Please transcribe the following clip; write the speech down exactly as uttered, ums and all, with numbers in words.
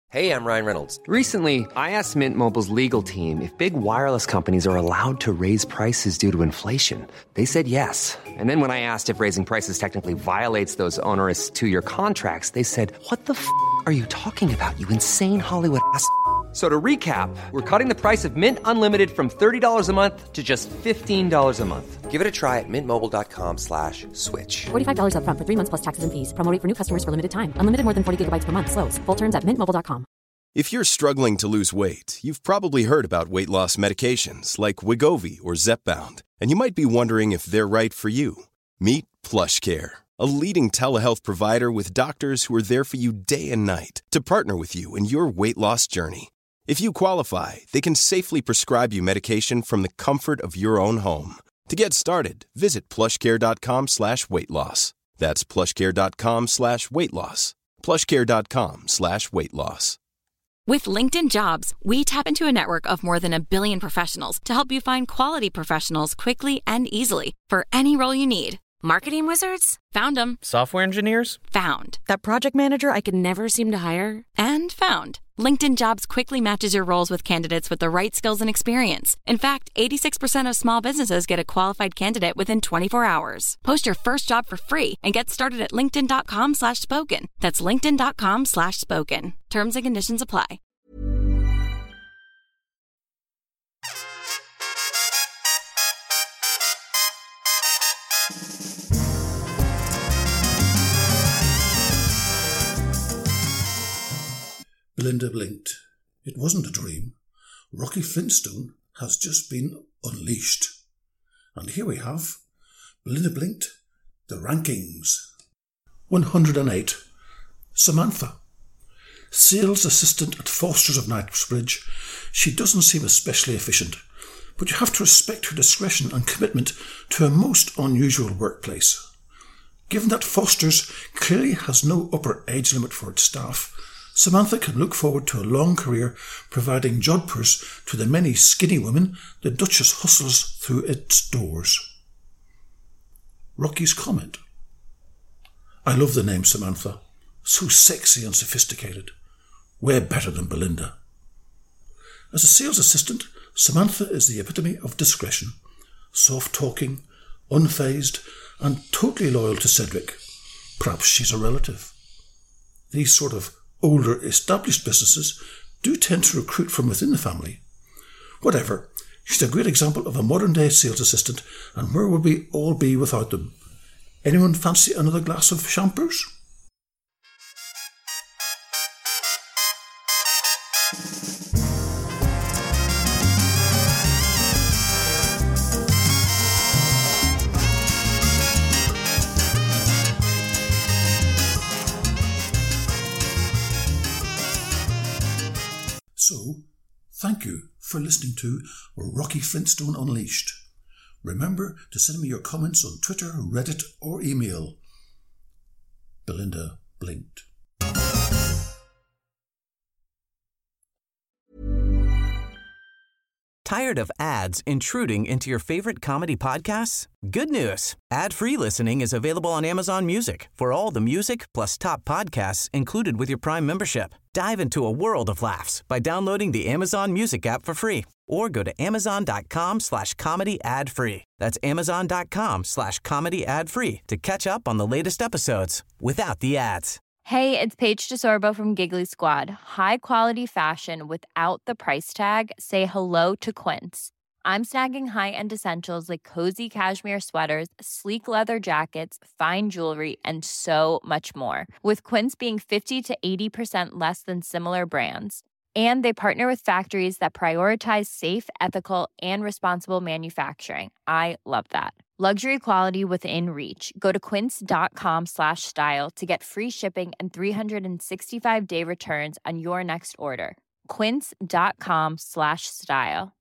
Hey, I'm Ryan Reynolds. Recently, I asked Mint Mobile's legal team if big wireless companies are allowed to raise prices due to inflation. They said yes. And then when I asked if raising prices technically violates those onerous two-year contracts, they said, what the f*** are you talking about, you insane Hollywood ass f- So to recap, we're cutting the price of Mint Unlimited from thirty dollars a month to just fifteen dollars a month. Give it a try at mintmobile.com slash switch. forty-five dollars up front for three months plus taxes and fees. Promo rate for new customers for limited time. Unlimited more than forty gigabytes per month. Slows full terms at mint mobile dot com. If you're struggling to lose weight, you've probably heard about weight loss medications like Wegovy or Zepbound, and you might be wondering if they're right for you. Meet PlushCare, a leading telehealth provider with doctors who are there for you day and night to partner with you in your weight loss journey. If you qualify, they can safely prescribe you medication from the comfort of your own home. To get started, visit plushcare.com slash weight loss. That's plushcare.com slash weight loss. plushcare.com slash weight loss. With LinkedIn Jobs, we tap into a network of more than a billion professionals to help you find quality professionals quickly and easily for any role you need. Marketing wizards? Found them. Software engineers? Found. That project manager I could never seem to hire? And found. LinkedIn Jobs quickly matches your roles with candidates with the right skills and experience. In fact, eighty-six percent of small businesses get a qualified candidate within twenty-four hours. Post your first job for free and get started at linkedin.com slash spoken. That's linkedin.com slash spoken. Terms and conditions apply. Belinda blinked. It wasn't a dream. Rocky Flintstone has just been unleashed. And here we have Belinda blinked, the rankings. one hundred eight. Samantha. Sales assistant at Foster's of Knightsbridge. She doesn't seem especially efficient, but you have to respect her discretion and commitment to a most unusual workplace. Given that Foster's clearly has no upper age limit for its staff, Samantha can look forward to a long career providing jodhpurs to the many skinny women the Duchess hustles through its doors. Rocky's comment. I love the name Samantha. So sexy and sophisticated. Way better than Belinda. As a sales assistant, Samantha is the epitome of discretion. Soft-talking, unfazed, and totally loyal to Cedric. Perhaps she's a relative. These sort of older established businesses do tend to recruit from within the family. Whatever, she's a great example of a modern-day sales assistant, and where would we all be without them? Anyone fancy another glass of champers? So, thank you for listening to Rocky Flintstone Unleashed. Remember to send me your comments on Twitter, Reddit, or email. Belinda blinked. Tired of ads intruding into your favorite comedy podcasts? Good news. Ad-free listening is available on Amazon Music for all the music plus top podcasts included with your Prime membership. Dive into a world of laughs by downloading the Amazon Music app for free or go to amazon.com slash comedy ad free. That's amazon.com slash comedy ad free to catch up on the latest episodes without the ads. Hey, it's Paige DeSorbo from Giggly Squad. High quality fashion without the price tag. Say hello to Quince. I'm snagging high-end essentials like cozy cashmere sweaters, sleek leather jackets, fine jewelry, and so much more. With Quince being fifty to eighty percent less than similar brands. And they partner with factories that prioritize safe, ethical, and responsible manufacturing. I love that. Luxury quality within reach. Go to quince.com slash style to get free shipping and three sixty-five day returns on your next order. Quince.com slash style.